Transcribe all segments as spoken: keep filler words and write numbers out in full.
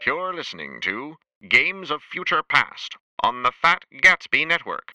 You're listening to Games of Future Past on the Fat Gatsby Network.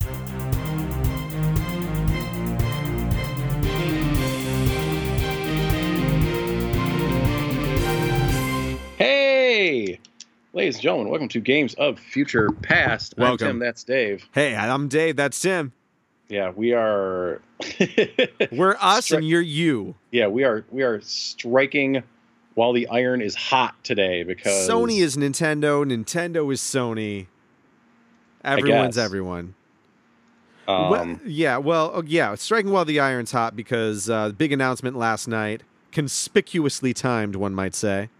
Hey! Ladies and gentlemen, welcome to Games of Future Past. Welcome. I'm Tim, that's Dave. Hey, I'm Dave, that's Tim. Yeah, we are... We're us Stri- and you're you. Yeah, we are we are striking while the iron is hot today because... Sony is Nintendo, Nintendo is Sony. Everyone's guess. everyone. Um, well, yeah, well, oh, yeah, striking while the iron's hot because uh, big announcement last night, conspicuously timed, one might say.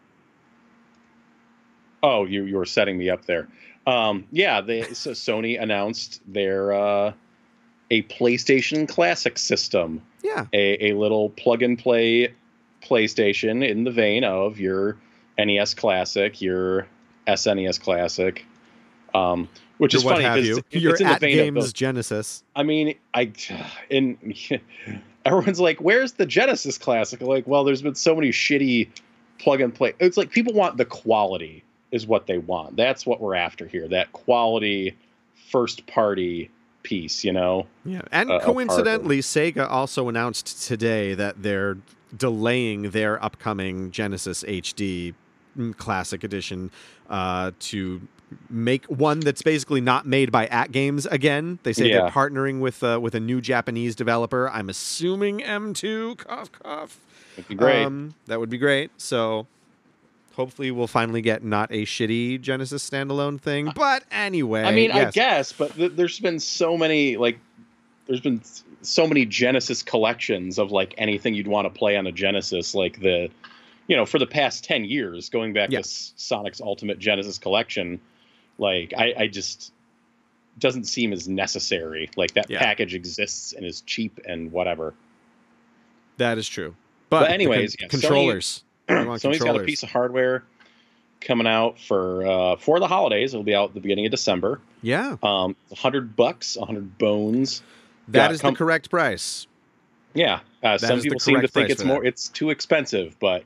Oh, you, you were setting me up there. Um, yeah, they, so Sony announced their uh, a PlayStation Classic system. Yeah. A, a little plug-and-play PlayStation in the vein of your N E S Classic, your S N E S Classic, um, which Or is what funny have because you. it's You're in the at vein Games of those. Genesis. I mean, I in everyone's like, "Where's the Genesis Classic?" Like, well, there's been so many shitty plug-and-play. It's like people want the quality, is what they want. That's what we're after here. That quality, first-party piece, you know. Yeah, and uh, of coincidentally, Sega also announced today that they're delaying their upcoming Genesis H D Classic Edition uh, to make one that's basically not made by At Games again. They say Yeah. they're partnering with uh, with a new Japanese developer. I'm assuming M two. Cough, cough. It'd be great. Um, that would be great. So hopefully we'll finally get not a shitty Genesis standalone thing. But anyway, I mean, I yes. guess, but th- there's been so many, like, there's been so many Genesis collections of, like, anything you'd want to play on a Genesis, like the, you know, for the past ten years, going back Yeah. to S- Sonic's Ultimate Genesis Collection, like, I, I just, doesn't seem as necessary. Like, that Yeah. package exists and is cheap and whatever. That is true. But, But the anyways, con- yeah, Sony- controllers. We want Sony's got a controllers. piece of hardware coming out for uh, for the holidays. It'll be out at the beginning of December. Yeah, Um, a hundred bucks, a hundred bones. that Yeah, is com- the correct price. Yeah, uh, some is the people seem to correct think price it's for more. that. It's too expensive, but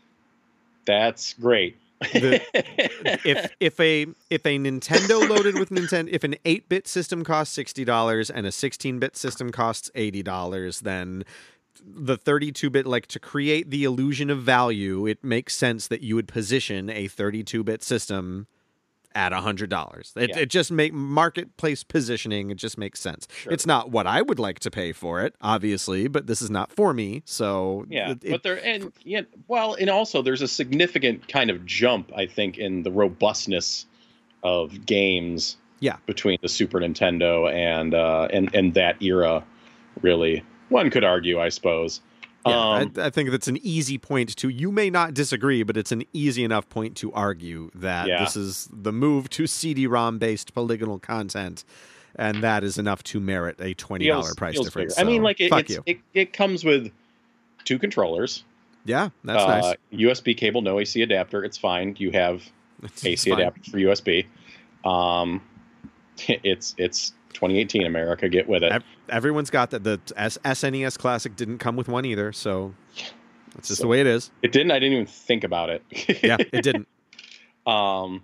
that's great. The- if if a if a Nintendo loaded with Nintendo, if an eight-bit system costs sixty dollars and a sixteen-bit system costs eighty dollars, then the thirty-two bit, like, to create the illusion of value, it makes sense that you would position a thirty-two bit system at one hundred dollars. It, Yeah. it just make marketplace positioning. It just makes sense. Sure. It's not what I would like to pay for it, obviously, but this is not for me. So Yeah, it- but there and yeah, well, and also there's a significant kind of jump, I think, in the robustness of games. Yeah. Between the Super Nintendo and uh, and and that era, really, one could argue, I suppose. Yeah, Um, I, I think that's an easy point to. You may not disagree, but it's an easy enough point to argue that Yeah. this is the move to C D-ROM based polygonal content, and that is enough to merit a twenty dollar feels- price feels difference. bigger. I mean, So, like it, fuck it's, you. it it comes with two controllers. Yeah, that's uh, nice. U S B cable, no A C adapter. It's fine. You have It's- A it's C fine. adapter for U S B. Um, it's it's twenty eighteen America. Get with it. Ev- Everyone's got that. The S- SNES Classic didn't come with one either, so that's just So- the way it is. It didn't. I didn't even think about it. Yeah, it didn't. Um,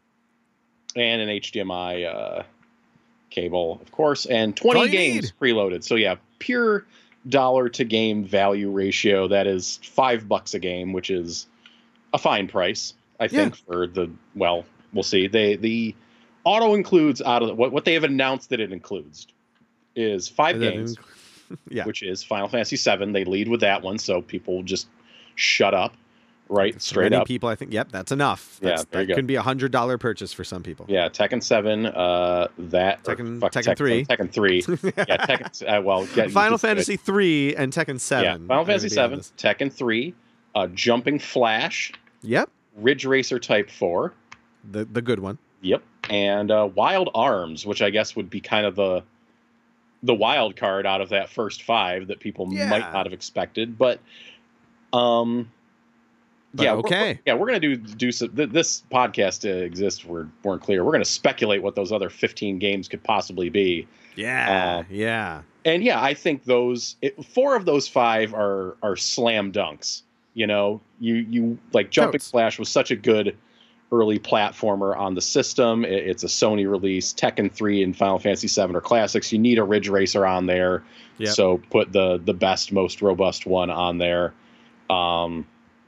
and an H D M I uh, cable, of course, and all twenty you games need. preloaded. So yeah, pure dollar to game value ratio. That is five bucks a game, which is a fine price, I think, for the. Well, we'll see. They the auto includes out of the, what what they have announced that it includes is five And then games, inc- yeah, which is Final Fantasy seven. They lead with that one, so people just shut up, right? For Straight many up. people, I think. Yep, that's enough. Yeah, That's, there you that go. can be a hundred dollar purchase for some people. Yeah, Tekken seven, uh, that or Tekken- fuck, Tekken three. Tekken three. Yeah, Tekken. Uh, well, yeah, Final it's good. Fantasy three and Tekken Yeah, seven. Final are Fantasy gonna be seven, on this. Tekken three, uh, Jumping Flash, Yep, Ridge Racer Type four. the the good one. Yep, and uh, Wild Arms, which I guess would be kind of the the wild card out of that first five that people Yeah. might not have expected, but um. But yeah, we're- okay. we're- yeah, we're gonna do do some. Th- this podcast uh, exists. We weren't clear. We're gonna speculate what those other fifteen games could possibly be. Yeah, Uh, yeah. And yeah, I think those it, four of those five are are slam dunks. You know, you you like Jumping Totes. Flash was such a good early platformer on the system. It, it's a Sony release. Tekken three and Final Fantasy seven are classics. You need a Ridge Racer on there. Yep. So put the the best, most robust one on there. Um,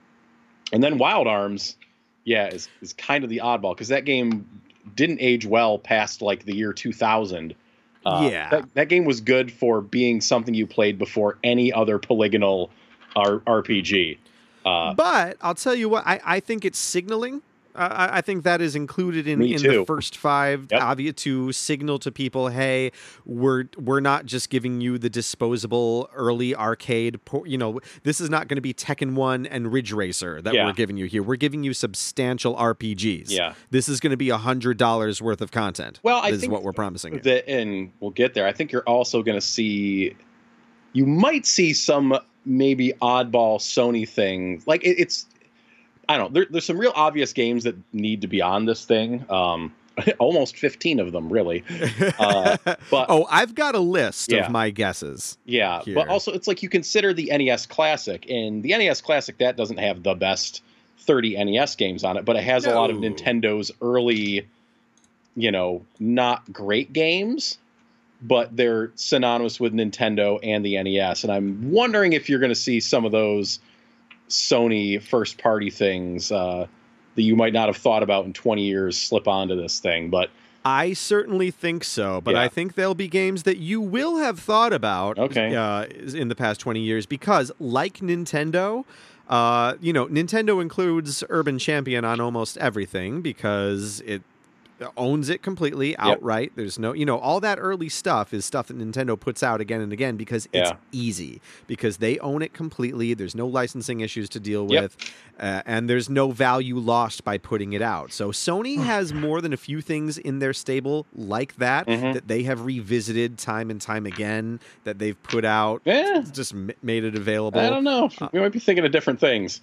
and then Wild Arms, yeah, is, is kind of the oddball because that game didn't age well past like the year two thousand. Uh, yeah. That, that game was good for being something you played before any other polygonal R- RPG. Uh, but I'll tell you what, I, I think it's signaling. Uh, I think that is included in, in the first five, yep. obvious to signal to people, hey, we're we're not just giving you the disposable early arcade. You know, this is not going to be Tekken one and Ridge Racer that yeah. we're giving you here. We're giving you substantial R P Gs. Yeah, this is going to be a hundred dollars worth of content. Well, I this think is what we're promising. That, and we'll get there. I think you're also going to see, you might see some maybe oddball Sony things. Like it, it's. I don't know. There, there's some real obvious games that need to be on this thing. Um, almost fifteen of them, really. Uh, but oh, I've got a list yeah. of my guesses. Yeah, here. But also it's like you consider the N E S Classic, and the N E S Classic, that doesn't have the best thirty N E S games on it, but it has no. a lot of Nintendo's early, you know, not great games, but they're synonymous with Nintendo and the N E S. And I'm wondering if you're going to see some of those Sony first party things uh, that you might not have thought about in twenty years slip onto this thing. But I certainly think so. But yeah. I think there'll be games that you will have thought about okay. uh, in the past twenty years because, like Nintendo, uh, you know, Nintendo includes Urban Champion on almost everything because it owns it completely outright. Yep. There's no, you know, all that early stuff is stuff that Nintendo puts out again and again because it's yeah. easy, because they own it completely. There's no licensing issues to deal yep. with, uh, and there's no value lost by putting it out. So Sony has more than a few things in their stable like that, mm-hmm. that they have revisited time and time again, that they've put out, yeah. just m- made it available. I don't know. Uh, we might be thinking of different things.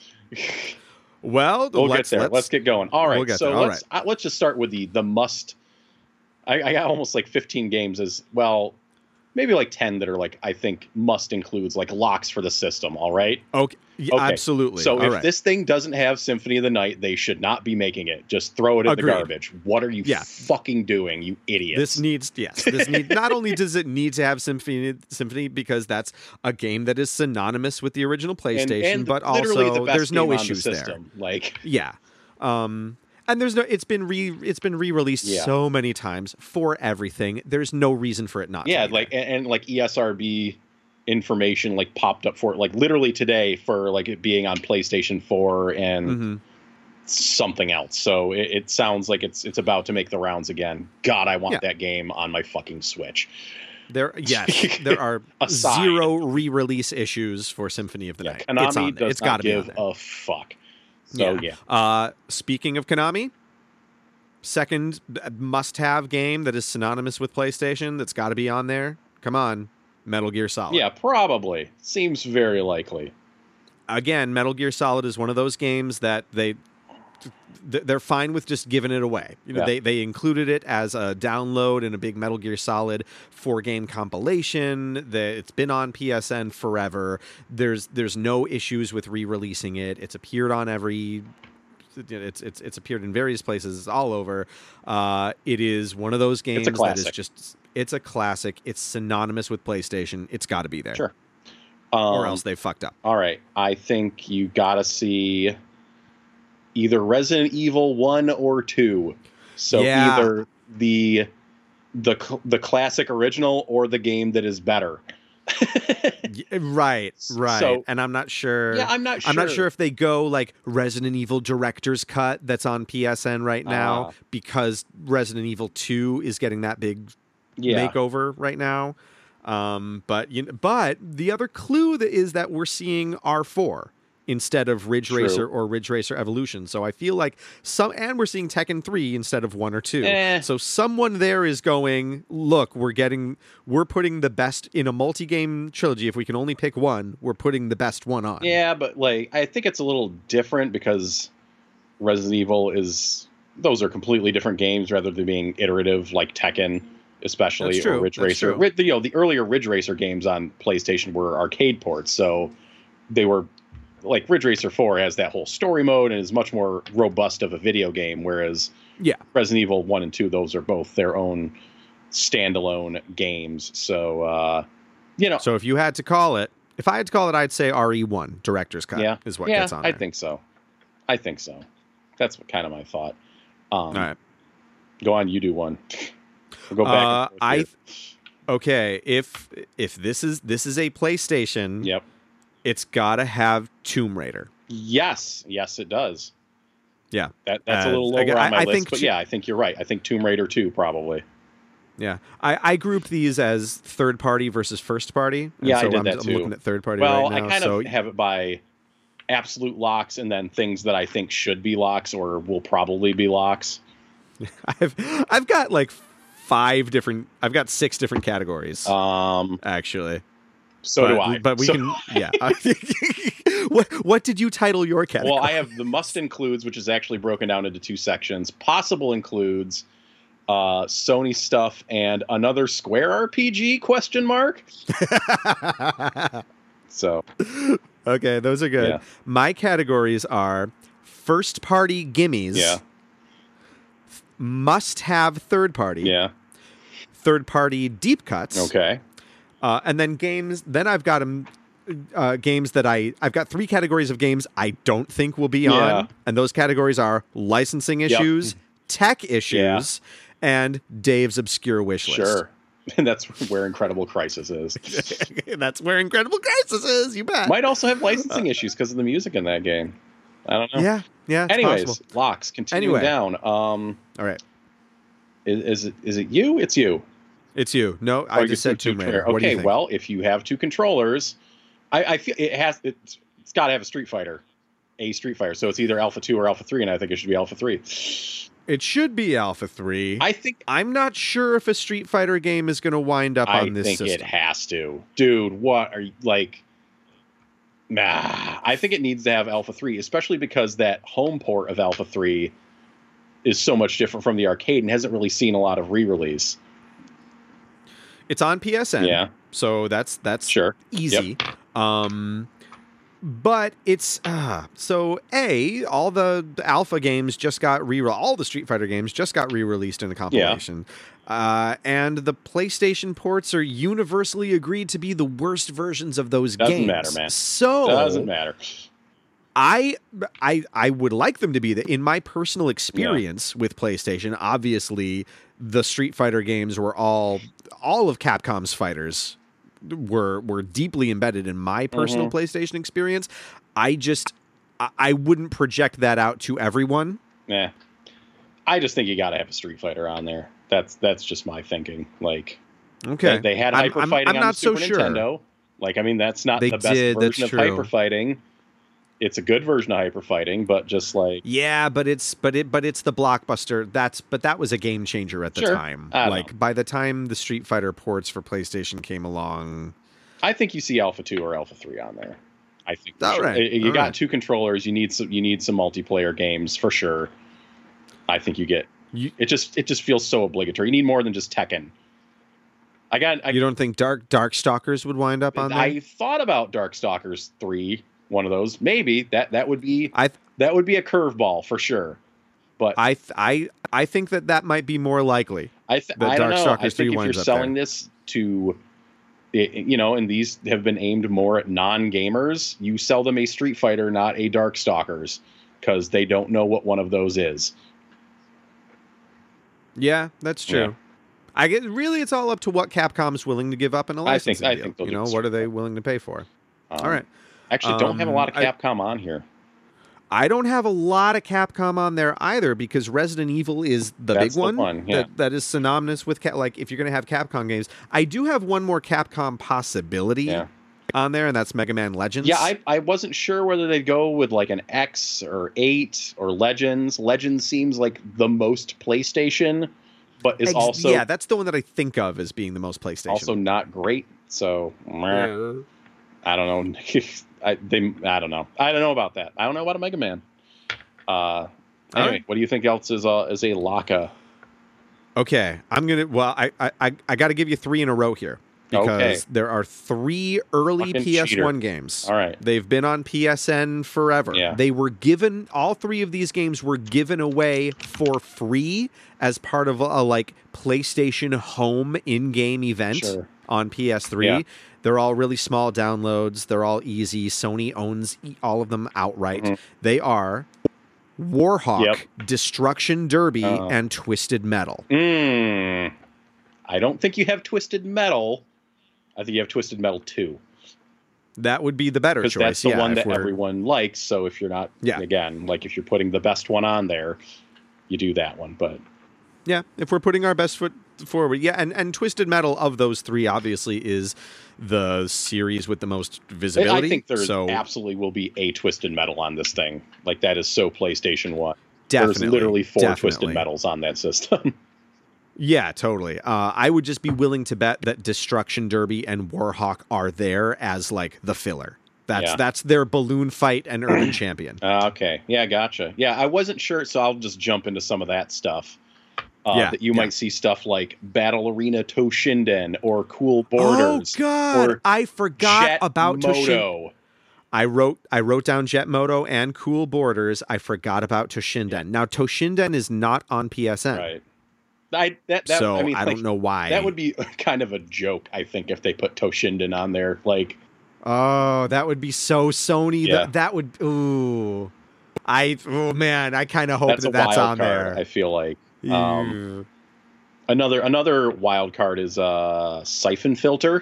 Well, we'll let's, get there. Let's, let's get going. All right. We'll so All let's right. uh, let's just start with the the must. I, I got almost like fifteen games as well, maybe like ten that are like I think must includes like locks for the system. All right. Okay. Yeah, okay. Absolutely. So all if right. this thing doesn't have Symphony of the Night, they should not be making it. Just throw it in Agreed. the garbage. What are you yeah. fucking doing, you idiots? This needs yes. This need not only does it need to have Symphony Symphony because that's a game that is synonymous with the original PlayStation, and, and but literally also the best there's no game issues on the there. system. Like yeah. Um, and there's no. It's been re. It's been re-released yeah. so many times for everything. There's no reason for it not. Yeah, to be like there. and, and like E S R B information like popped up for it, like literally today for like it being on PlayStation four and mm-hmm. something else. So it, it sounds like it's it's about to make the rounds again. God, I want yeah. that game on my fucking Switch. There, yes, there are zero re-release issues for Symphony of the yeah, Night. Konami it's on does it's not gotta give be on a fuck. So yeah. yeah. Uh, speaking of Konami, second must-have game that is synonymous with PlayStation that's got to be on there. Come on, Metal Gear Solid. Yeah, probably. Seems very likely. Again, Metal Gear Solid is one of those games that they they're fine with just giving it away. You know, yeah. they they included it as a download in a big Metal Gear Solid four game compilation. That it's been on P S N forever. There's there's no issues with re-releasing it. It's appeared on every. It's it's it's appeared in various places all over. Uh, it is one of those games that is just it's a classic. It's synonymous with PlayStation. It's got to be there. Sure. Um, or else they fucked up. All right. I think you got to see either Resident Evil one or two. So yeah. either the the the classic original or the game that is better. Right, right. So, and I'm not sure. Yeah, I'm not sure. I'm not sure if they go like Resident Evil Director's Cut that's on P S N right now uh, because Resident Evil two is getting that big yeah. makeover right now. Um, but you know, but the other clue that is that we're seeing R four instead of Ridge True. Racer or Ridge Racer Evolution. So I feel like some, and we're seeing Tekken three instead of one or two. Eh. So someone there is going, look, we're getting, we're putting the best in a multi-game trilogy. If we can only pick one, we're putting the best one on. Yeah, but like, I think it's a little different because Resident Evil is, those are completely different games rather than being iterative like Tekken, especially, That's true. or Ridge That's Racer. true. You know, the earlier Ridge Racer games on PlayStation were arcade ports, so they were like Ridge Racer four has that whole story mode and is much more robust of a video game, whereas Yeah. Resident Evil one and two, those are both their own standalone games. So, uh, you know, So if you had to call it, if I had to call it, I'd say R E one, Director's Cut, yeah, is what yeah, gets on I there. think so. I think so. That's what, kind of my thought. Um, All right. Go on, you do one. We'll go back. Uh, and forth I here. okay. If if this is this is a PlayStation, Yep. it's got to have Tomb Raider. Yes. Yes, it does. Yeah. That, that's Uh, a little lower I- on my I list, think but Tu- yeah, I think you're right. I think Tomb Raider two probably. Yeah, I, I grouped these as third party versus first party. and Yeah, I so did I'm, that I'm too. looking at third party Well, right now. I kind so of have it by absolute locks and then things that I think should be locks or will probably be locks. I've I've got like five different. I've got six different categories Um, actually. so but, do I. But we So- can. Yeah. what what did you title your category? Well, I have the must includes, which is actually broken down into two sections. Possible includes, uh, Sony stuff and another Square R P G? Question mark. So Okay, those are good. Yeah. My categories are first party gimmies. yeah, Must have third party. yeah, Third party deep cuts. okay, Uh, and then games. Then I've got them. Uh, games that I I've got three categories of games I don't think will be Yeah. on, and those categories are licensing issues, tech issues, and Dave's obscure wish list. sure. And that's where Incredible Crisis is. That's where Incredible Crisis is. You bet. Might also have licensing issues because of the music in that game. I don't know. Yeah, yeah. It's Anyways, possible. locks. Continuing Anyway. down. Um, All right, is, is it is it you? It's you. it's you. No, Or I you just said two Tomb Raider. controller- What do you Okay, think? well, if you have two controllers, I, I feel it has it's, it's got to have a Street Fighter, a Street Fighter. So it's either Alpha two or Alpha three, and I think it should be Alpha three. It should be Alpha three. I think I'm not sure if a Street Fighter game is going to wind up I on this think system. it has to, dude. What are you like? Nah, I think it needs to have Alpha three, especially because that home port of Alpha three is so much different from the arcade and hasn't really seen a lot of re-release. It's on P S N. Yeah, So that's that's sure. easy. Um, but it's uh, so a all the, the alpha games just got re all the Street Fighter games just got re-released in a compilation. Uh, and the PlayStation ports are universally agreed to be the worst versions of those Doesn't games. matter, man. So Doesn't matter. I I I would like them to be that. In my personal experience with PlayStation, obviously the Street Fighter games were all all of Capcom's fighters were were deeply embedded in my personal Mm-hmm. PlayStation experience. I just I, I wouldn't project that out to everyone. Nah. I just think you got to have a Street Fighter on there. That's that's just my thinking. Like, Okay, they, they had I'm- hyper I'm- fighting I'm on not the Super so sure. Nintendo. Like, I mean, that's not They the best did, that's version of true. hyper fighting. It's a good version of hyper fighting, but just like Yeah, but it's but it but it's the blockbuster. That's but that was a game changer at the Sure. time. I don't Like know. by the time the Street Fighter ports for PlayStation came along. I think you see Alpha two or Alpha three on there. I think for All sure. right, Uh, You all got right. two controllers. You need some. You need some multiplayer games for sure. I think you get. You, It just it just feels so obligatory. You need more than just Tekken. I got. I, you don't think Dark Darkstalkers would wind up on there? I thought about Darkstalkers three. One of those, maybe that that would be I that would be a curveball for sure. But I I th- I I think that that might be more likely. I, th- the I don't know. Darkstalkers I three think if winds you're up selling there. this to, i- you know, and these have been aimed more at non-gamers, you sell them a Street Fighter, not a Darkstalkers, because they don't know what one of those is. Yeah, that's true. Yeah. I get really it's all up to what Capcom's willing to give up in a I think- licensing I deal. think they'll you do know, the what are Street they Fighter. willing to pay for? Um, all right. Actually, don't have a lot of Um, I- Capcom on here. I don't have a lot of Capcom on there either because Resident Evil is the That's big the one, one, yeah. that, that is synonymous with Cap- like if you're going to have Capcom games. I do have one more Capcom possibility Yeah. on there, and that's Mega Man Legends. Yeah, I, I wasn't sure whether they'd go with like an X or eight or Legends. Legends seems like the most PlayStation, but is Ex- also yeah, that's the one that I think of as being the most PlayStation. also not great. So meh, Yeah. I don't know. I they I don't know. I don't know about that. I don't know about a Mega Man. Uh, anyway, right. what do you think else is uh, is a Laka? Okay, I'm gonna. Well, I I I, I got to give you three in a row here. because Okay. there are three early Fucking P S one cheater. games. All right. They've been on P S N forever. Yeah. They were given, all three of these games were given away for free as part of a, a like PlayStation Home in-game event Sure. on P S three. Yeah. They're all really small downloads. They're all easy. Sony owns e- all of them outright. Mhm. They are Warhawk, Yep. Destruction Derby, Uh. and Twisted Metal. Mm. I don't think you have Twisted Metal. I think you have Twisted Metal two. That would be the better Because choice. that's the yeah, one if that we're- everyone likes. So if you're not, Yeah. again, like if you're putting the best one on there, you do that one. But Yeah, if we're putting our best foot forward. Yeah, and, and Twisted Metal of those three obviously is the series with the most visibility. I think there so absolutely will be a Twisted Metal on this thing. Like that is so PlayStation one. definitely, There's literally four definitely. Twisted Metals on that system. Yeah, totally. Uh, I would just be willing to bet that Destruction Derby and Warhawk are there as like the filler. That's Yeah. that's their balloon fight and urban champion. Uh, okay. Yeah, gotcha. Yeah, I wasn't sure, so I'll just jump into some of that stuff. Uh, Yeah, that you yeah. might see stuff like Battle Arena Toshinden or Cool Borders. Oh God, or I forgot Jet about Toshinden. Moto. I wrote I wrote down Jet Moto and Cool Borders. I forgot about Toshinden. Now Toshinden is not on P S N, Right. I that, that so I, mean, I like, don't know why. That would be kind of a joke, I think, if they put Toshinden on there. Like, Oh, that would be so Sony. Yeah. That that would. Ooh, I. Oh man, I kind of hope that's that a that's wild on card, there. I feel like. Um, Ew. another another wild card is uh, Siphon Filter.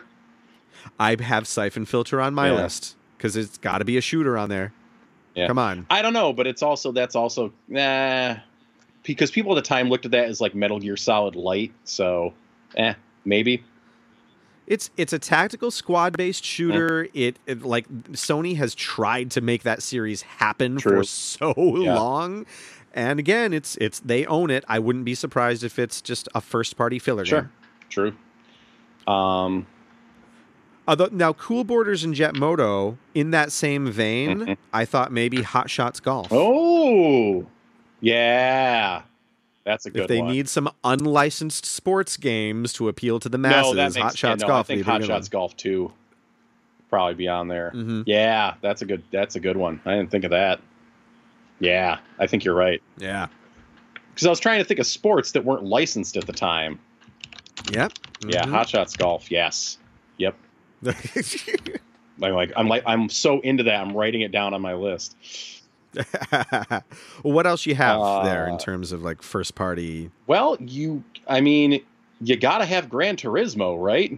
I have Siphon Filter on my Yeah. list because it's got to be a shooter on there. Yeah. Come on. I don't know, but it's also that's also nah, because people at the time looked at that as like Metal Gear Solid Light. So, eh, maybe. It's it's a tactical squad based shooter. It, it like Sony has tried to make that series happen True. for so Yeah. long. And again, it's it's they own it. I wouldn't be surprised if it's just a first party filler Sure, game. true. Um, Although, now, Cool Borders and Jet Moto, in that same vein, Mhm. I thought maybe Hot Shots Golf. oh, yeah, that's a good if they one. need some unlicensed sports games to appeal to the masses, no, that makes, Hot Shots yeah, no, Golf. I think would be a Hot good Shots Golf two probably be on there. one. Mhm. Yeah, that's a good. That's a good one. I didn't think of that. Yeah, I think you're right. Yeah. Because I was trying to think of sports that weren't licensed at the time. Yep. Yeah, Mhm. Hot Shots Golf. Yes. Yep. I'm like I'm like I'm so into that. I'm writing it down on my list. well, what else you have Uh, there in terms of like first party? Well, you. I mean, you got to have Gran Turismo, right?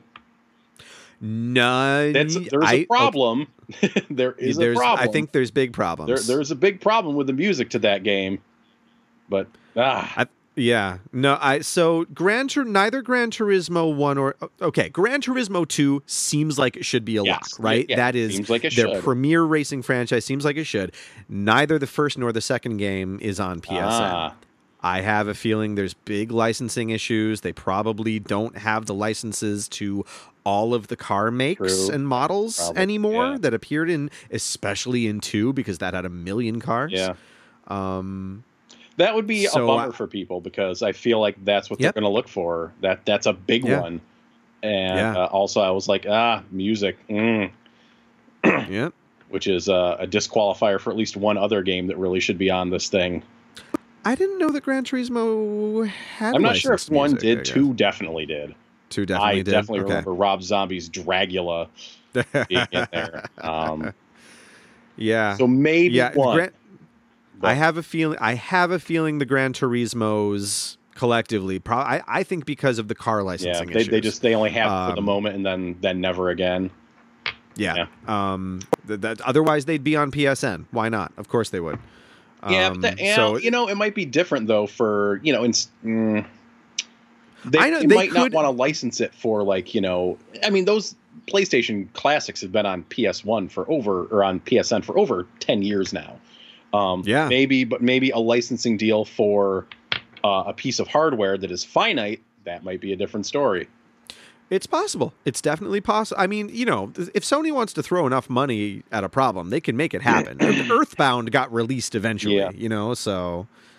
None. That's there's I- a problem. there okay, is a there's- problem. I think there's big problems. there, there's a big problem with the music to that game. But ah, I, yeah, no, I so Gran Tur- neither Gran Turismo one or okay, Gran Turismo two seems like it should be a yes, lock, right? yeah, that is seems like it their should. premier racing franchise. Seems like it should. Neither the first nor the second game is on P S N. Ah, I have a feeling there's big licensing issues. They probably don't have the licenses to all of the car makes True. and models Probably, anymore yeah. that appeared in, especially in two because that had a million cars. yeah. Um. That would be So, a bummer uh, for people because I feel like that's what Yep. they're going to look for. That that's a big Yeah. one. And Yeah. uh, also, I was like, ah, music, mm, Yeah. which is uh, a disqualifier for at least one other game that really should be on this thing. I didn't know that Gran Turismo had. I'm not sure if licensed one music, I did. guess. Two definitely did. Two definitely I did. definitely Okay. remember Rob Zombie's Dragula being in there. Um, yeah. so maybe yeah. the one. Gran- but- I have a feeling. I have a feeling the Gran Turismos collectively. Pro- I, I think because of the car yeah, licensing they, issues. they just they only have it for the Um, moment and then then never again. Yeah. Um. Th- that otherwise they'd be on P S N. Why not? Of course they would. Yeah, Um, but that, yeah, so you know, it might be different though for you know, in, mm, they, I know, they they might not could- want to license it for like you know, I mean, those PlayStation classics have been on P S one for over or on P S N for over ten years now. Um, Yeah. maybe, but maybe a licensing deal for uh, a piece of hardware that is finite. That might be a different story. It's possible. It's definitely possible. I mean, you know, if Sony wants to throw enough money at a problem, they can make it happen. Earthbound got released eventually, Yeah. you know, so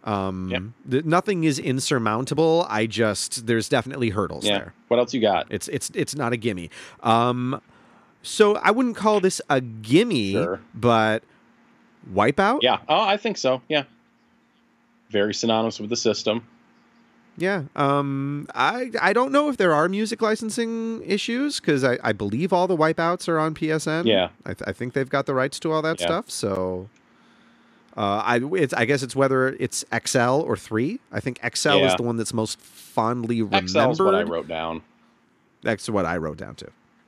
Um, Yep. th- nothing is insurmountable. I just there's definitely hurdles Yeah. there. What else you got? It's it's it's not a gimme. Um, so I wouldn't call this a gimme, Sure. but Wipeout. Yeah. Oh, I think so. Yeah. Very synonymous with the system. Yeah. Um, I I don't know if there are music licensing issues because I, I believe all the Wipeouts are on P S N. Yeah. I, th- I think they've got the rights to all that Yeah. stuff. So, uh, I it's I guess it's whether it's X L or three. I think X L is Yeah. the one that's most fondly remembered. X L's what I wrote down. That's what I wrote down too.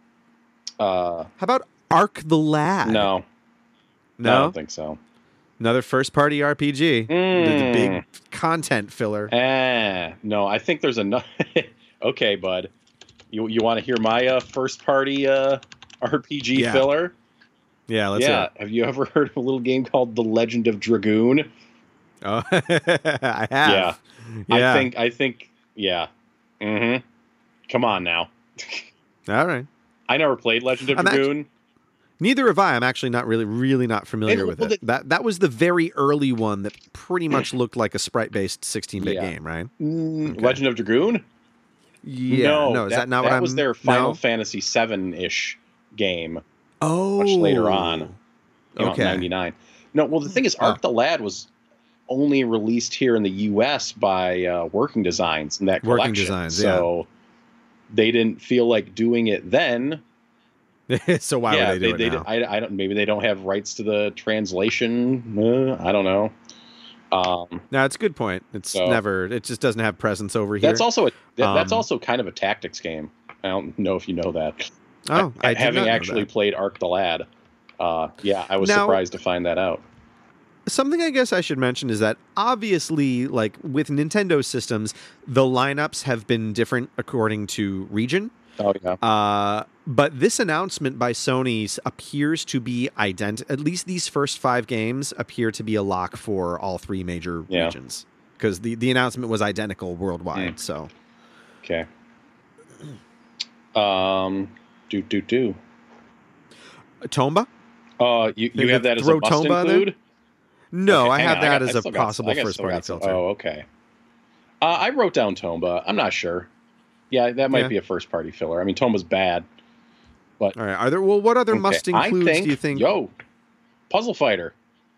Uh, How about Ark the Lad? no, no, I don't think so. Another first party R P G. The, the Mm. big content filler. Eh, no, I think there's another. Okay, bud. You you want to hear my uh, first party uh, R P G Yeah. filler? Yeah, let's yeah. hear Have you ever heard of a little game called The Legend of Dragoon? it. Oh, I have. Yeah. Yeah. I think. I think. Yeah. Mm-hmm. Come on now. All right. I never played Legend of I'm actu- Dragoon. Neither have I. I'm actually not really, really not familiar And, with well, it. the- that that was the very early one that pretty much looked like a sprite-based sixteen-bit Yeah. game, right? Mm, Okay. Legend of Dragoon? Yeah. No, No, is that, not that what I'm? was their Final no? Fantasy seven ish game. Oh, much later on. Came out in Okay. ninety-nine. No, well, the thing is, Huh. Ark the Lad was only released here in the U S by uh, Working Designs in that Working collection. Designs, so they didn't feel like doing it then. so why yeah, would they do they, it they, now? I, I don't. Maybe they don't have rights to the translation. Uh, I don't know. Um, No, it's a good point. It's So- never. It just doesn't have presence over here. that's also a that, that's Um, also kind of a tactics game. I don't know if you know that. oh, I did Having not know actually that. played Ark the Lad. Uh, yeah, I was Now- surprised to find that out. Something I guess I should mention is that obviously, like with Nintendo systems, the lineups have been different according to region. Oh yeah. Uh, but this announcement by Sony appears to be ident. At least these first five games appear to be a lock for all three major Yeah. regions because the, the announcement was identical worldwide. Mm. So Okay. Um, do do do. Tomba? Uh, you, They you have could that as throw a must Tomba in there? include? No, Okay, I hang have on, I that got- as I a still got- possible I got- first still party got some- filter. Oh, okay. Uh, I wrote down Tomba. I'm not sure. Yeah, that might Yeah. be a first party filler. I mean, Tomba's bad. All right. Are there? Well, what other Okay, must I includes think, do you think? Yo, Puzzle Fighter.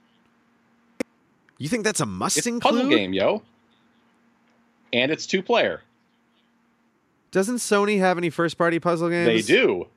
You think that's a must It's a include? puzzle game, yo. And it's two player. Doesn't Sony have any first party puzzle games? They do.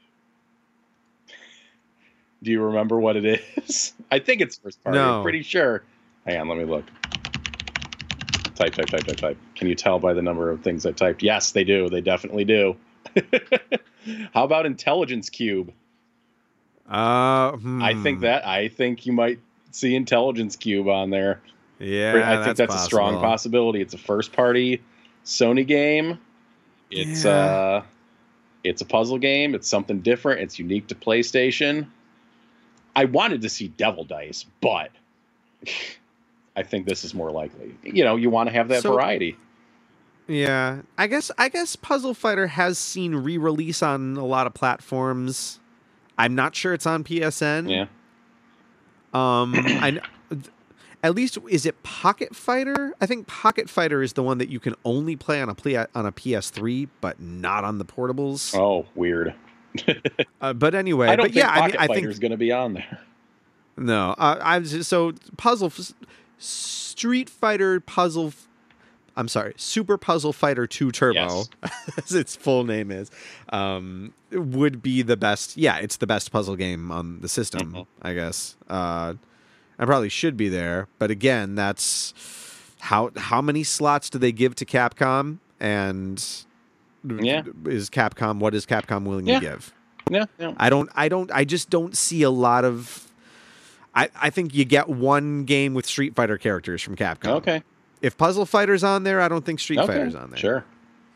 Do you remember what it is? I think it's first party. No. I'm pretty sure. Hang on, let me look. Type, type, type, type, type. Can you tell by the number of things I typed? Yes, they do. They definitely do. How about Intelligence Cube? Uh, hmm. I think that I think you might see Intelligence Cube on there. Yeah, I think that's, a strong possible. possibility. It's a first party Sony game. It's Yeah. uh it's a puzzle game. It's something different. It's unique to PlayStation. I wanted to see Devil Dice, but I think this is more likely. You know, you want to have that So- variety. Yeah, I guess I guess Puzzle Fighter has seen re-release on a lot of platforms. I'm not sure it's on P S N. Yeah. Um, I kn- at least is it Pocket Fighter? I think Pocket Fighter is the one that you can only play on a play on a P S three, but not on the portables. Oh, weird. Uh, but anyway, I don't but think yeah, I, Pocket mean, I Fighter's think going to be on there. no. Uh, I was just, so puzzle Street Fighter Puzzle. F- I'm sorry, Super Puzzle Fighter two Turbo, Yes. as its full name is, um, would be the best. Yeah, it's the best puzzle game on the system, Mhm. I guess. Uh, I probably should be there, but again, that's how how many slots do they give to Capcom, and Yeah. is Capcom what is Capcom willing Yeah. to give? Yeah, yeah. I don't, I don't, I just don't see a lot of. I, I think you get one game with Street Fighter characters from Capcom. Okay. If Puzzle Fighter's on there, I don't think Street okay. Fighter's on there. Sure.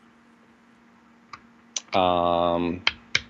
Um.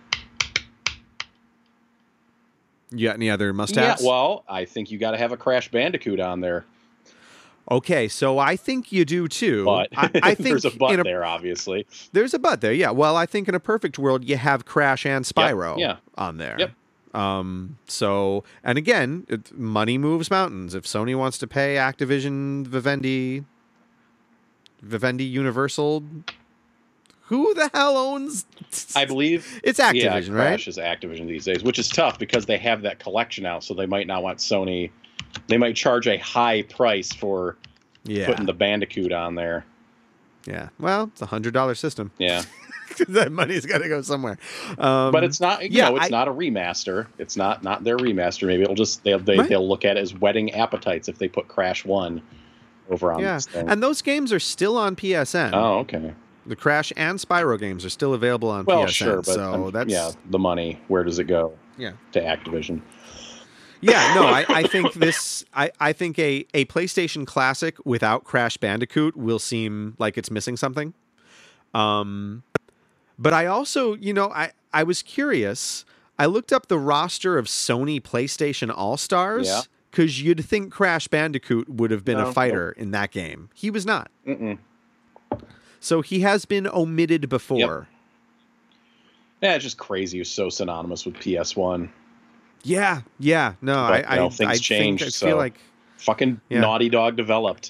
You got any other Yeah. must-haves? Well, I think you got to have a Crash Bandicoot on there, Okay, so I think you do too. but I, I think there's a but in a, there, obviously. There's a but there, yeah. Well, I think in a perfect world, you have Crash and Spyro yeah. on there. Yep. Um, so, and again, it, money moves mountains. If Sony wants to pay Activision, Vivendi, Vivendi Universal, who the hell owns? I believe it's Activision, yeah, right? Crash is Activision these days, which is tough because they have that collection out, so they might not want Sony. They might charge a high price for Yeah. putting the Bandicoot on there. Yeah. Well, it's a hundred dollar system. Yeah. That money's got to go somewhere. Um, But it's not, you yeah, know, it's I- not a remaster. It's not not their remaster. Maybe it'll just they'll they, Right. they'll look at it as whetting appetites if they put Crash One over on yeah. this thing. And those games are still on P S N. Oh, okay. The Crash and Spyro games are still available on Well, P S N. sure, but so um, that's yeah, the money. Where does it go? Yeah. To Activision. Yeah, no, I, I think this I, I think a, a PlayStation Classic without Crash Bandicoot will seem like it's missing something. Um but I also, you know, I, I was curious. I looked up the roster of Sony PlayStation All-Stars Yeah. because you'd think Crash Bandicoot would have been No, a fighter in that game. He was not. Mm-mm. So he has been omitted before. Yeah, it's just crazy. It's so synonymous with P S one. Yeah, yeah. No, But, I, you know, I, things I change, think I so- feel like Fucking Yeah. Naughty Dog developed.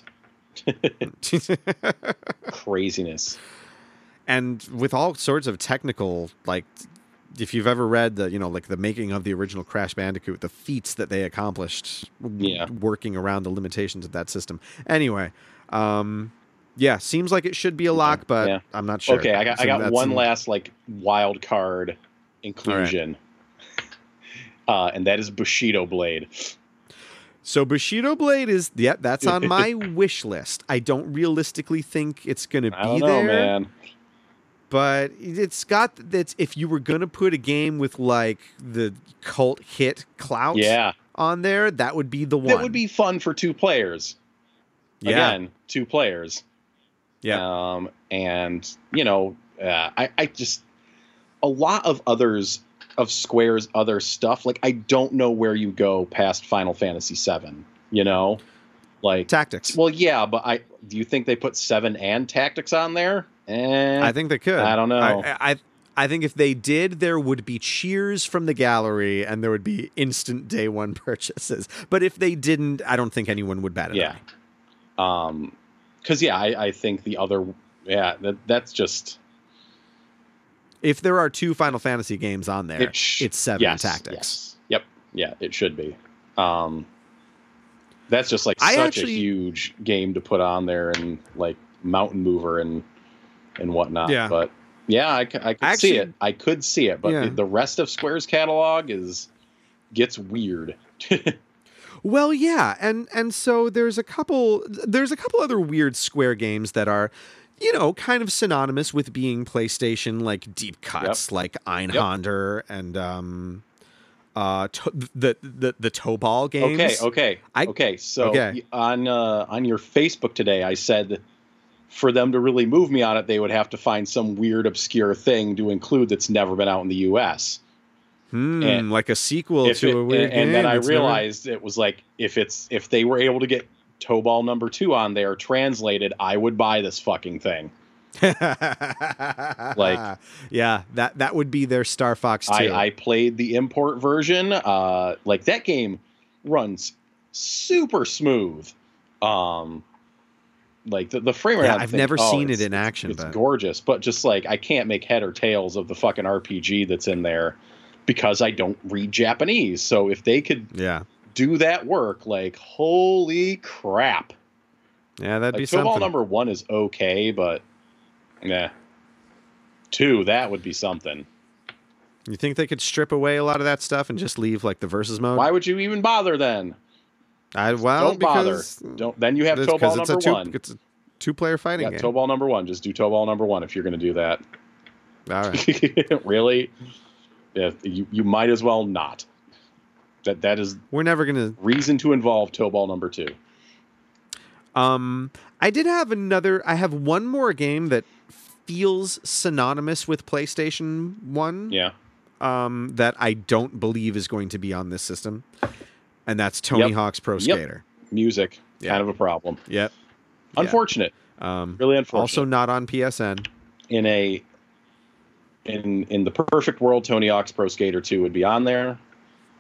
Craziness. and with all sorts of technical, like, if you've ever read the, you know, like the making of the original Crash Bandicoot, the feats that they accomplished w- Yeah. working around the limitations of that system. Anyway, um, yeah, seems like it should be a lock, but Yeah. I'm not sure. Okay, I got I So got that's one in- last like wild card inclusion. Uh, and that is Bushido Blade. So Bushido Blade is, yeah, that's on my wish list. I don't realistically think it's going to I be don't know, there. man. But it's got that's if you were gonna put a game with like the cult hit clout Yeah. on there, that would be the one. That would be fun for two players. yeah, Again, two players. yeah, Um, and you know, uh, I, I just a lot of others of Square's other stuff. Like I don't know where you go past Final Fantasy seven. You know, like Tactics. well, yeah, but I do you think they put seven and Tactics on there? Eh, I think they could. I don't know. I, I I think if they did, there would be cheers from the gallery and there would be instant day one purchases. But if they didn't, I don't think anyone would bat an yeah. eye. Um, because yeah, I, I think the other yeah that that's just If there are two Final Fantasy games on there, it sh- it's seven yes, Tactics. Yes. Yep. Yeah, it should be. Um, that's just like I such actually- a huge game to put on there and like Mountain Mover and and whatnot. Yeah. But yeah, I, c- I could Actually- see it. I could see it, but Yeah. the, the rest of Square's catalog is gets weird. Well, yeah, and and so there's a couple there's a couple other weird Square games that are, you know, kind of synonymous with being PlayStation, like deep cuts, like Einhander and um, uh, to, the the the toe ball games. Okay, okay, I- okay. So okay. on uh, on your Facebook today, I said for them to really move me on it, they would have to find some weird, obscure thing to include that's never been out in the U S. Hmm, and like a sequel If to it- a weird and, game. and then I that's never- realized it was like if it's if they were able to get Toe Ball number two on there translated, I would buy this fucking thing. like, yeah, that that would be their Star Fox two. I, I played the import version. Uh, like that game runs super smooth. Um, like the, the frame rate. Yeah, on the I've thing, never oh, seen it it's- in action, It's but gorgeous, but just like I can't make head or tails of the fucking R P G that's in there because I don't read Japanese. So if they could yeah, do that work, like holy crap! yeah, that'd be Like, Toe Ball something. number one is okay, but yeah, two that would be something. You think they could strip away a lot of that stuff and just leave like the versus mode? Why would you even bother then? I well Don't bother. because Don't. Then you have it's- Toe Ball 'cause it's number a two, one. It's a two-player fighting Yeah, game. Toe Ball number one. Just do Toe Ball number one if you're going to do that. All right, Really? Yeah, you you might as well not. That that is we're never gonna. reason to involve Toe Ball number two. Um, I did have another. I have one more game that feels synonymous with PlayStation One. Yeah. Um, that I don't believe is going to be on this system, and that's Tony Yep. Hawk's Pro Yep. Skater. Music. Yeah. Kind of a problem. Yep. Yeah. Unfortunate. Um, Really unfortunate. also not on P S N. in a in in the perfect world, Tony Hawk's Pro Skater two would be on there.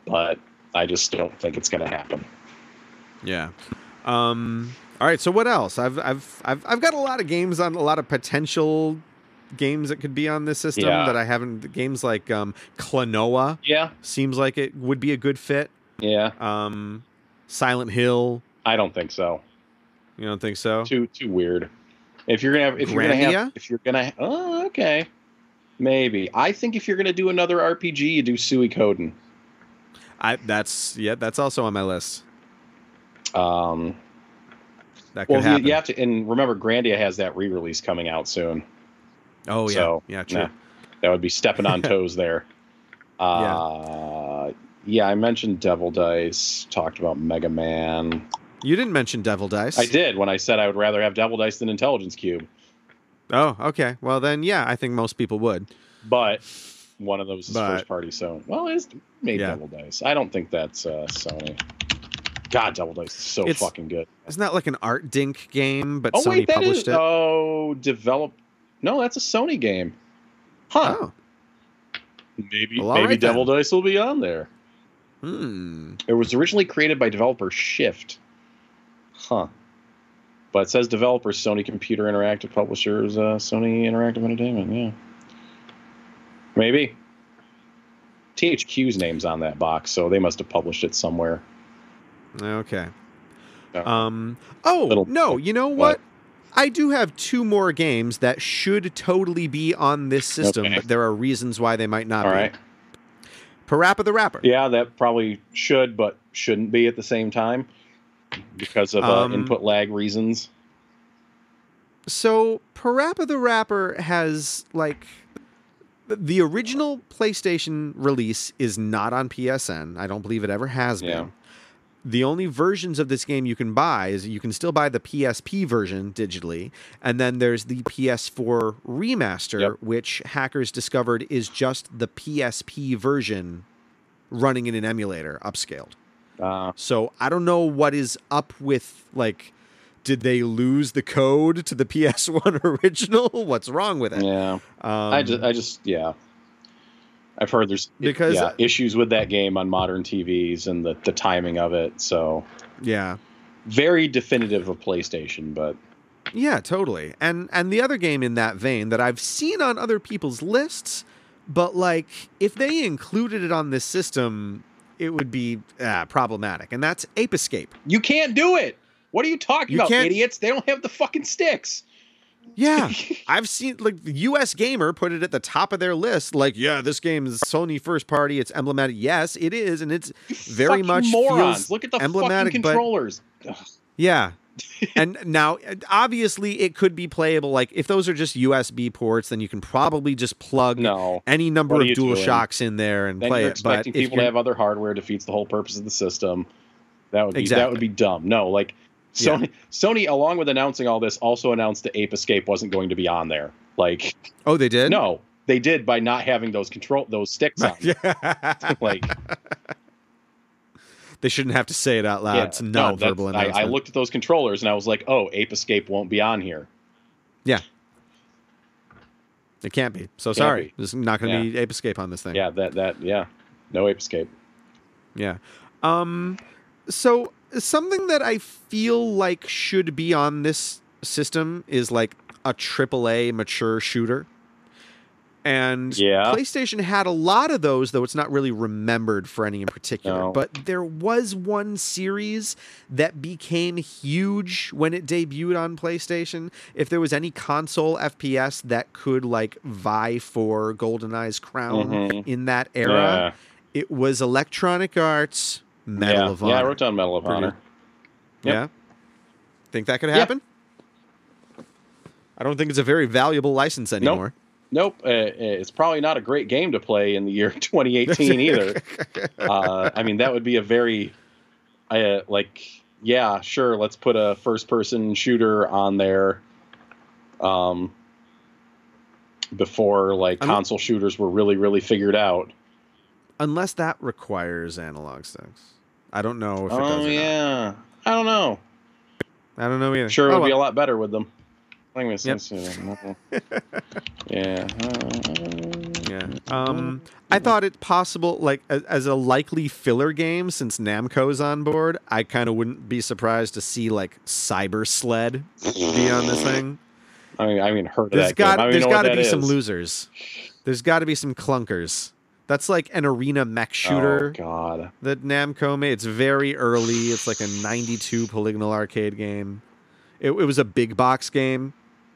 but I just don't think it's going to happen. Yeah. Um, all right. So what else? I've I've I've I've got a lot of games on a lot of potential games that could be on this system Yeah. that I haven't. Games like um, Klonoa Yeah, seems like it would be a good fit. yeah. Um, Silent Hill. I don't think so. You don't think so? Too too weird. If you're gonna have, if you're gonna Grandia? have, if you're gonna, oh, okay, maybe. I think if you're gonna do another R P G, you do Suikoden. I that's yeah. That's also on my list. Um, That could well, you, happen. you have to, and remember, Grandia has that re-release coming out soon. Oh yeah. So, yeah. True. nah, that would be stepping on toes there. Uh, yeah. yeah, I mentioned Devil Dice. Talked about Mega Man. You didn't mention Devil Dice. I did when I said I would rather have Devil Dice than Intelligence Cube. Oh, okay. Well then, yeah. I think most people would. But one of those is But- first party, so well, it's made Yeah. Devil Dice. I don't think that's uh, Sony. God, Devil Dice is so It's- fucking good. Isn't that like an Art Dink game, but Oh Sony wait, that is published it? oh develop. No, that's a Sony game. Huh? Oh. Maybe Well, all maybe right then. Devil Dice will be on there. Hmm. It was originally created by developer Shift. Huh. But it says developers Sony Computer Interactive, publishers uh, Sony Interactive Entertainment. Yeah. Maybe. T H Q's name's on that box, so they must have published it somewhere. Okay. No. Um. Oh Little- no! You know what? What? I do have two more games that should totally be on this system, Okay. but there are reasons why they might not All be. right. Parappa the Rapper. Yeah, that probably should, but shouldn't be at the same time because of uh, Um, input lag reasons. So Parappa the Rapper has like the original PlayStation release is not on P S N. I don't believe it ever has Yeah. been. The only versions of this game you can buy is you can still buy the P S P version digitally, and then there's the P S four remaster, Yep. which hackers discovered is just the P S P version running in an emulator, upscaled. Uh, So I don't know what is up with, like, did they lose the code to the P S one original? What's wrong with it? yeah, Um, I just, I just, yeah. I've heard there's Because- yeah, issues with that game on modern T Vs and the, the timing of it. So yeah. very definitive of PlayStation, but Yeah, totally. And and the other game in that vein that I've seen on other people's lists, but like if they included it on this system, it would be uh, problematic. And that's Ape Escape. you can't do it. What are you talking You about, can't- idiots? They don't have the fucking sticks. Yeah, I've seen like the U S Gamer put it at the top of their list. Like, yeah, this game is Sony first party. It's emblematic. Yes, it is, and it's very Fucking much morons. feels Look at the emblematic, fucking but- controllers. Yeah. And now, obviously, it could be playable. Like, if those are just U S B ports, then you can probably just plug No. any number What are of you Dual doing? Shocks in there and Then play you're it. But expecting if people to you're- have other hardware defeats the whole purpose of the system. That would be that Exactly. would be dumb. No, like Sony Sony along with announcing all this also announced that Ape Escape wasn't going to be on there. Like oh, they did? no, they did by not having those control those sticks on. Yeah. Like They shouldn't have to say it out loud. yeah, It's a no, non-verbal that's- I, announcement. I looked at those controllers and I was like, oh, Ape Escape won't be on here. Yeah. It can't be. So sorry. be. There's not going to Yeah. be Ape Escape on this thing. Yeah, that that yeah, no Ape Escape. Yeah. Um, so something that I feel like should be on this system is like a triple A mature shooter. And Yeah. PlayStation had a lot of those, though it's not really remembered for any in particular. No. But there was one series that became huge when it debuted on PlayStation. If there was any console F P S that could like vie for GoldenEye's crown Mhm. in that era, it was Electronic Arts Medal yeah. of Honor. Yeah, I wrote down Medal of Pretty- Honor. Yep. Yeah? Think that could Yeah. happen? I don't think it's a very valuable license anymore. Nope, uh, it's probably not a great game to play in the year twenty eighteen either. uh, I mean, that would be a very, uh, like, yeah, sure, let's put a first-person shooter on there. Um, before like I'm- console shooters were really, really figured out. Unless that requires analog sticks. I don't know if it does Oh or not. yeah, I don't know. I don't know either. Sure, it Oh, would be a well. lot better with them. I think Yep. it's yeah. Uh, Yeah. Yeah. Um, I thought it possible, like as, as a likely filler game, since Namco's on board. I kind of wouldn't be surprised to see like Cyber Sled be on this thing. I mean, I mean, heard of There's that got game. I don't there's even know got to what be that some is. losers. There's got to be some clunkers. That's like an arena mech shooter Oh God. that Namco made. It's very early. It's like a ninety-two polygonal arcade game. It, it was a big box game.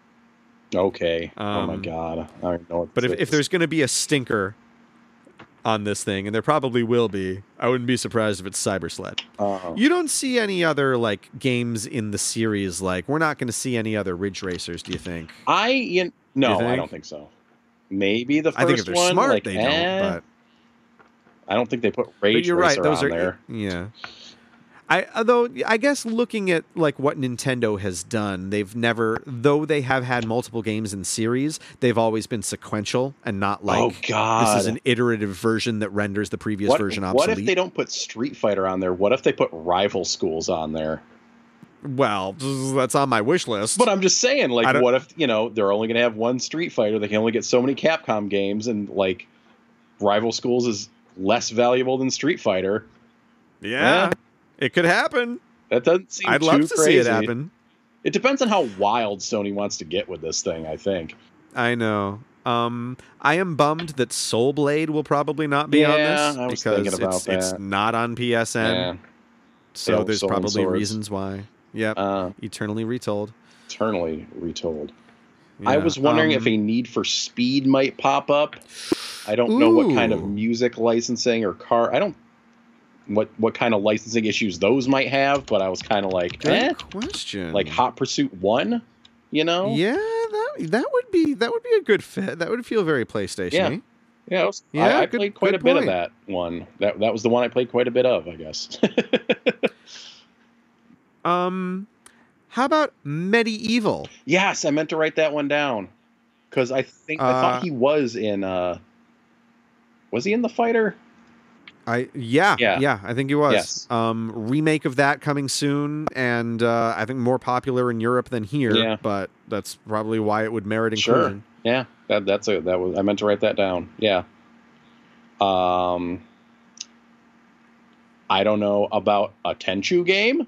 Okay. oh my Um, God. I don't know what But this if, if is. there's going to be a stinker on this thing, and there probably will be, I wouldn't be surprised if it's Cyber Sled. Uh, You don't see any other like games in the series. Like we're not going to see any other Ridge Racers. Do you think? I you, no, You I think? don't think so. Maybe the first I think if they're one, smart, like, they eh, don't. But I don't think they put but Rage you're right. Racer Those on are there. yeah. I although I guess looking at like what Nintendo has done, they've never, though they have had multiple games in series, they've always been sequential and not like oh God. this is an iterative version that renders the previous what, version what obsolete. if they don't put Street Fighter on there? What if they put Rival Schools on there? Well, that's on my wish list. But I'm just saying, I like, don't- what if, you know, they're only going to have one Street Fighter? They can only get so many Capcom games, and, like, Rival Schools is less valuable than Street Fighter. yeah, Eh? it could happen. That doesn't seem I'd too love to crazy. see it happen. It depends on how wild Sony wants to get with this thing, I think. I know. Um, I am bummed that Soul Blade will probably not be Yeah, on this I was because thinking about it's, it's that. not on P S N. Yeah. So Soul- there's Soul and probably Swords. reasons why. Yep. Uh, Eternally retold. eternally retold. I Yeah, was wondering um, if a Need for Speed might pop up. I don't know what kind of Ooh. music licensing or car. I don't what what kind of licensing issues those might have, but I was kind of like, Good eh, question. like Hot Pursuit One, you know? Yeah, that that would be that would be a good fit. That would feel very PlayStation. Yeah. Yeah, I, was, Yeah, I, I good- played quite good a bit of point. that one. That that was the one I played quite a bit of, I guess. Um, how about Medieval? Yes, I meant to write that one down because I think I Uh, thought he was in. uh Was he in The Fighter? I yeah, Yeah. yeah I think he was. Yes. Um, remake of that coming soon, and uh, I think more popular in Europe than here. Yeah. But that's probably why it would merit Sure. inclusion. Yeah, that that's a that was I meant to write that down. Yeah. Um, I don't know about a Tenchu game.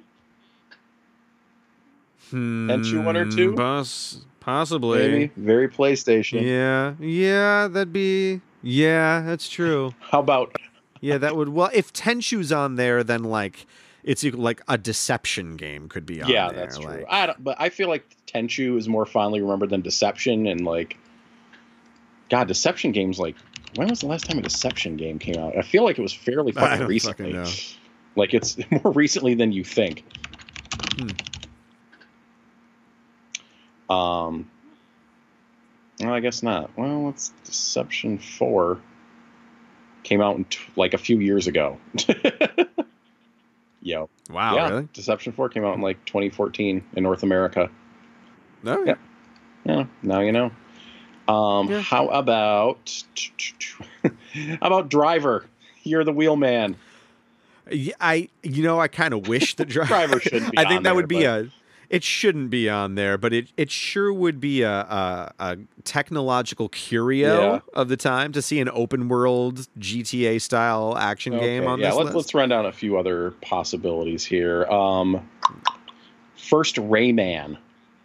Hmm, Tenchu one or two? Poss- possibly. Maybe very PlayStation. Yeah, yeah, that'd be. Yeah, that's true. How about Yeah, that would. Well, if Tenchu's on there, then like it's equal, like a Deception game could be on yeah, there. that's true. like- I don't, but I feel like Tenchu is more fondly remembered than Deception, and like, God, Deception games like. When was the last time a Deception game came out? I feel like it was fairly I fucking don't recently. fucking know. Like it's more recently than you think. Hmm. Um, well, I guess not. Well, it's Deception four came out in t- like a few years ago. Yo, Wow, yeah, really? Deception four came out in like twenty fourteen in North America. No. Yeah. Yeah, now you know. Um, Yeah. How about how about Driver? You're the wheelman. Yeah, I you know I kind of wish that Dri- Driver should be I think on that there, would be but- a. It shouldn't be on there, but it it sure would be a a, a technological curio Yeah. of the time to see an open world G T A style action game Okay, on yeah, this let's list. let's run down a few other possibilities here. Um, first, Rayman.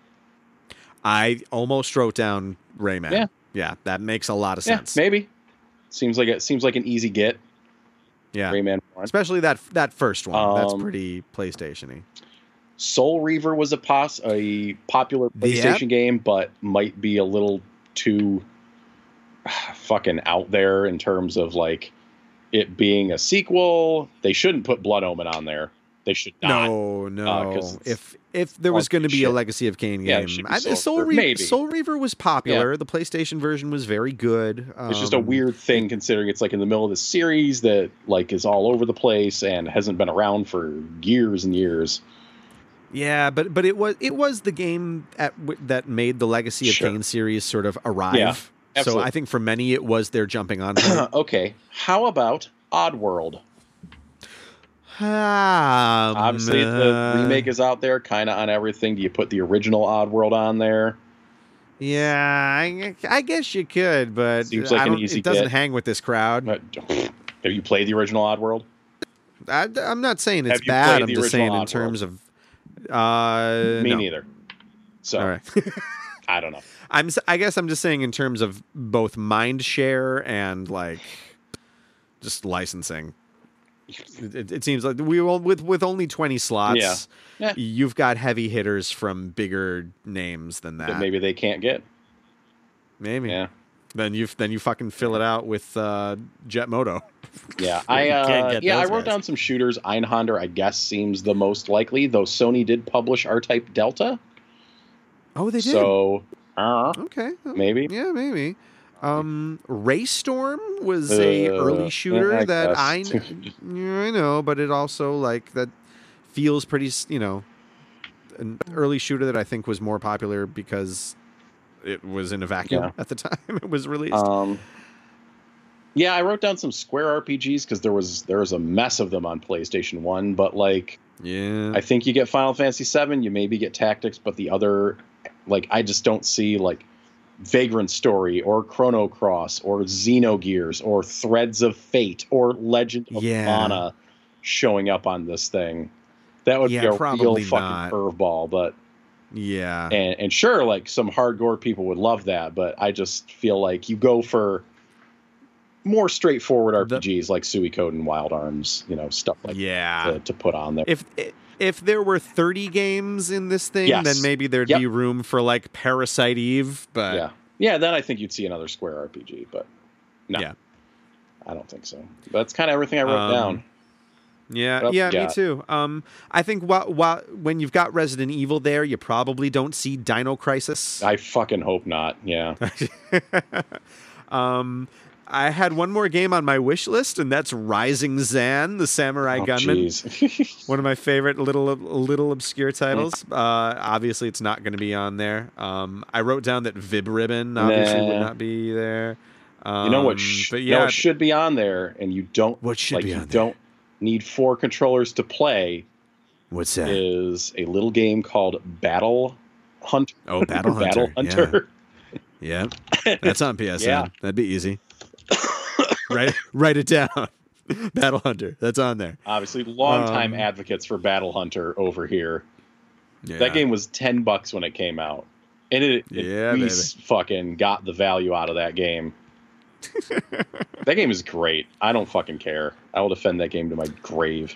I almost wrote down Rayman. Yeah. yeah, that makes a lot of Yeah, sense. maybe. Seems like it seems like an easy get. Yeah, Rayman one. especially that that first one. That's Um, pretty PlayStation-y. Soul Reaver was a pos a popular PlayStation Yep. game, but might be a little too fucking out there in terms of like it being a sequel. They shouldn't put Blood Omen on there. They should not. No, no. uh, 'cause it's if if there was going to be a shit. Legacy of Kain Yeah, it game, should be I, Soul Soul, Reaver. Reaver, Maybe. Soul Reaver was popular. The PlayStation version was very good. It's just a Um, weird thing considering it's like in the middle of the series that like is all over the place and hasn't been around for years and years. Yeah, but but it was it was the game at w- that made the Legacy of Sure. Kain series sort of arrive. Yeah, so absolutely. I think for many it was their jumping on point. Okay, how about Oddworld? um, Obviously, the uh, remake is out there, kind of on everything. Do you put the original Oddworld on there? Yeah, I, I guess you could, but Seems like I an don't, easy it doesn't get. hang with this crowd. But, have you played the original Oddworld? I, I'm not saying it's Have you bad. played I'm the just saying original in Oddworld? terms of. Uh, Me no. neither. So All right. I don't know. I'm. s- I guess I'm just saying in terms of both mind share and like just licensing. It, it, it seems like we will with with only twenty slots. Yeah. Yeah. You've got heavy hitters from bigger names than that. That maybe they can't get. Maybe. Yeah. Then you then you fucking fill it out with uh, Jet Moto. Yeah, I You can't uh, get yeah I those wrote guys. down some shooters. Einhander, I guess, seems the most likely, though Sony did publish R-Type Delta. Oh, they did. So uh, Okay. maybe. Yeah, maybe. Um, Raystorm was a Uh, early shooter yeah, I that guess. I, kn- yeah, I know, but it also like that feels pretty, s- you know, an early shooter that I think was more popular because it was in a vacuum Yeah. at the time it was released. Um, yeah, I wrote down some Square R P Gs because there was there was a mess of them on PlayStation One. But like, yeah, I think you get Final Fantasy Seven, you maybe get Tactics, but the other, like, I just don't see like Vagrant Story or Chrono Cross or Xenogears or Threads of Fate or Legend of Yeah. Mana showing up on this thing. That would Yeah, be a real probably fucking not. curveball. But yeah, and and sure, like some hardcore people would love that, but I just feel like you go for more straightforward R P Gs like Suikoden and Wild Arms, you know, stuff like yeah. that to, to put on there. If if there were thirty games in this thing, Yes. then maybe there'd Yep. be room for like Parasite Eve. But yeah, yeah, then I think you'd see another Square R P G, but no, Yeah. I don't think so. That's kind of everything I wrote Um, down. Yeah, What else yeah, you me got? too. Um, I think while, while, when you've got Resident Evil there, you probably don't see Dino Crisis. I fucking hope not. Yeah, um, I had one more game on my wish list, and that's Rising Zan, the Samurai oh, Gunman. jeez. One of my favorite little little obscure titles. Uh, obviously, it's not going to be on there. Um, I wrote down that Vib Ribbon obviously would Nah. not be there. Um, you know what? Sh- but you know yeah, what should be on there, and you don't. What should like, be you on there? don't need four controllers to play. what's that? Is a little game called Battle Hunter. Oh, Battle Hunter. Battle Hunter. Yeah, that's on P S N. Yeah. That'd be easy. write write it down. Battle Hunter. That's on there. Obviously, longtime Um, advocates for Battle Hunter over here. Yeah. That game was ten bucks when it came out, and it, it Yeah, we baby. s- fucking got the value out of that game. That game is great. I don't fucking care. I will defend that game to my grave.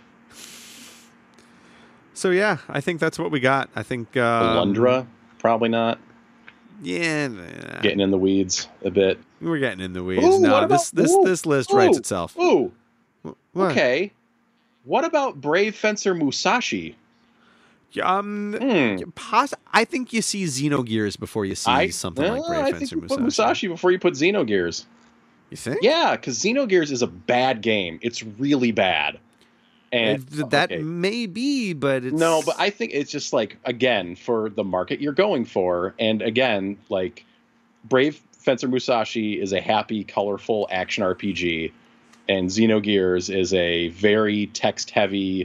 So yeah, I think that's what we got. I think um, Alundra, probably not. Yeah, nah. Getting in the weeds a bit. we're getting in the weeds. Ooh, no, what about- this this ooh, this list ooh, writes itself. Ooh, What? okay. What about Brave Fencer Musashi? Um, Hmm. poss- I think you see Xenogears before you see I, something uh, like Brave I think Fencer you Musashi. put Musashi before you put Xenogears. You think? Yeah, because Xenogears is a bad game. It's really bad. And It- that okay. may be, but it's No, but I think it's just like, again, for the market you're going for. And again, like Brave Fencer Musashi is a happy, colorful action R P G. And Xenogears is a very text heavy,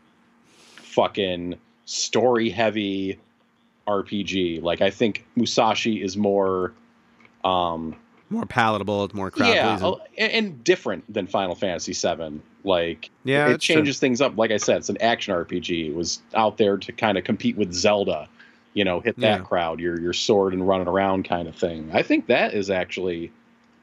fucking story heavy R P G. Like, I think Musashi is more. Um, more palatable. It's more crowd yeah, pleasing. uh, and, and different than Final Fantasy seven. Like, Yeah, it that's true. changes things up. Like I said, it's an action R P G. It was out there to kind of compete with Zelda, you know, hit that Yeah. crowd, your your sword and running around kind of thing. I think that is actually,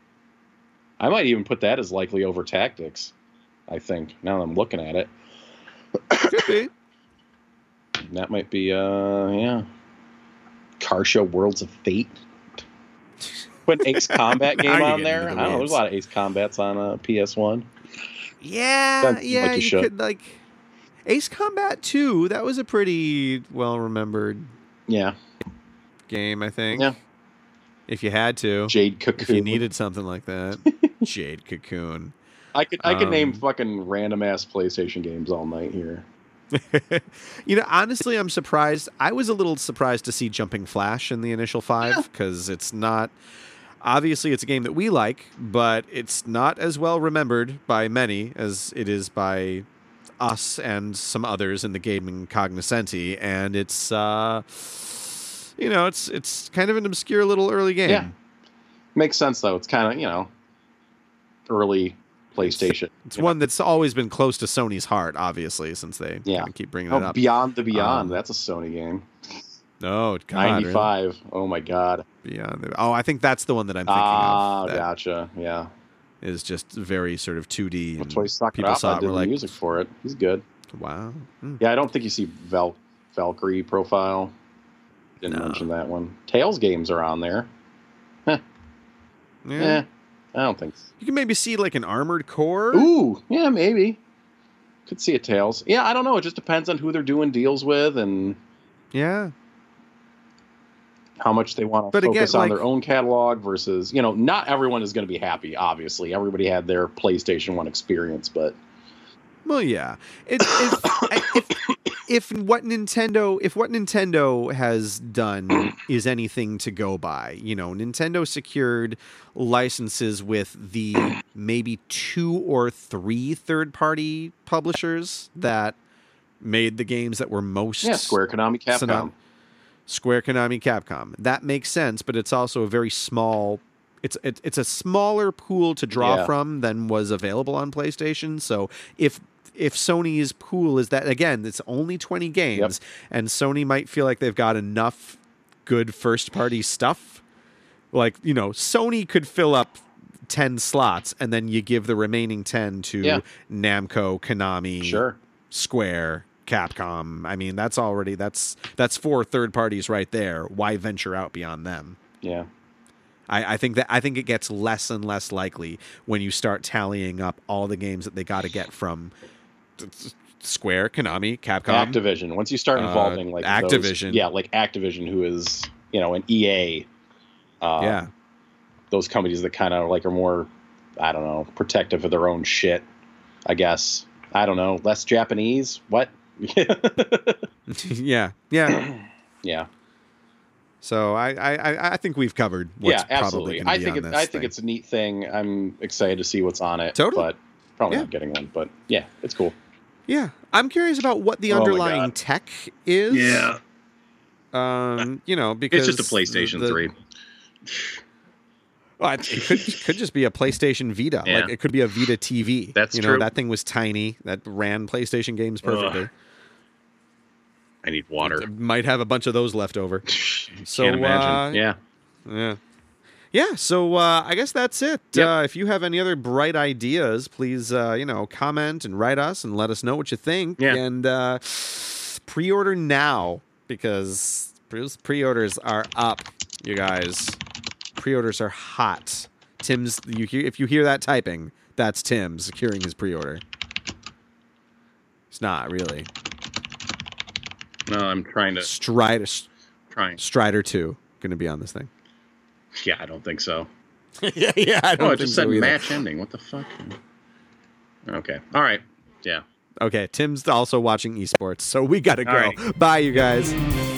I might even put that as likely over Tactics. I think now that I'm looking at it, Could be. that might be, uh, yeah, Car Show Worlds of Fate. Put an Ace Combat Now game you're on getting there. I into don't the know. There's weeds. a lot of Ace Combats on uh, P S one. Yeah, Sounds yeah, like you you, should. could like Ace Combat two. That was a pretty well remembered Yeah, game, I think. Yeah. If you had to, Jade Cocoon. if you needed something like that, Jade Cocoon. I could I could name Um, fucking random ass PlayStation games all night here. You know, honestly, I'm surprised. I was a little surprised to see Jumping Flash in the initial five because it's not. Obviously, it's a game that we like, but it's not as well remembered by many as it is by us and some others in the gaming cognoscenti. And it's uh, you know, it's it's kind of an obscure little early game. Yeah. Makes sense, though. It's kind of, you know, early PlayStation. It's, it's one that's always been close to Sony's heart, obviously, since they yeah. kind of keep bringing oh, it up. Beyond the Beyond. Um, That's a Sony game. Oh, God. ninety-five. Really? Oh, my God. Beyond the, oh, I think that's the one that I'm thinking ah, of. Ah, gotcha. Yeah. Is just very sort of two D. Well, And Toy Sakuraba people saw it did were the like, music for it. He's good. wow. Hmm. Yeah, I don't think you see Val- Valkyrie profile. Didn't No. mention that one. Tales games are on there. Huh. Yeah. Eh, I don't think so. You can maybe see like an Armored Core. Ooh, yeah, maybe. Could see a Tales. Yeah, I don't know. It just depends on who they're doing deals with and Yeah. how much they want to But again, focus on like- their own catalog versus, you know, not everyone is going to be happy, obviously. Everybody had their PlayStation one experience, but Well, yeah. It, if, if if what Nintendo if what Nintendo has done is anything to go by, you know, Nintendo secured licenses with the maybe two or three third-party publishers that made the games that were most yeah, Square, Konami, Capcom. synon- Square, Konami, Capcom. That makes sense, but it's also a very small. It's it, it's a smaller pool to draw Yeah. from than was available on PlayStation. So if if Sony's pool is that, again, it's only twenty games, and Sony might feel like they've got enough good first party stuff. Like, you know, Sony could fill up ten slots, and then you give the remaining ten to Yeah. Namco, Konami, Sure. Square, Capcom. I mean, that's already that's that's four third parties right there. Why venture out beyond them? Yeah. I, I think that I think it gets less and less likely when you start tallying up all the games that they got to get from Square, Konami, Capcom. Activision. Once you start uh, involving like Activision. those, yeah, like Activision, who is, you know, an E A. Uh, Yeah. Those companies that kind of like are more, I don't know, protective of their own shit. I guess. I don't know. Less Japanese. What? yeah, yeah. Yeah. So I, I, I think we've covered what's yeah, probably absolutely. going to I be think on it, this I think thing. it's a neat thing. I'm excited to see what's on it. Totally. But probably Yeah. not getting one. But yeah, it's cool. Yeah, I'm curious about what the Oh my underlying God. tech is. Yeah. Um, you know, because It's just a PlayStation the- three. Well, it it could could just be a PlayStation Vita. Yeah. Like it could be a Vita T V. That's you know, true. That thing was tiny. That ran PlayStation games perfectly. Ugh. I need water. It might have a bunch of those left over. So, Can't imagine. uh, yeah. Yeah. Yeah, so uh, I guess that's it. Yep. Uh, if you have any other bright ideas, please, uh, you know, comment and write us and let us know what you think. Yeah. And uh, pre-order now because pre- pre-orders are up, you guys. Pre-orders are hot. Tim's, you hear, if you hear that typing, that's Tim securing his pre-order. It's not really. No, I'm trying to. Strider, Trying. Strider two going to be on this thing. Yeah, I don't think so. yeah, yeah, I don't Oh, it think just so said either. match ending. What the fuck? Okay. All right. Yeah. Okay, Tim's also watching esports, so we gotta go. All right. Bye, you guys.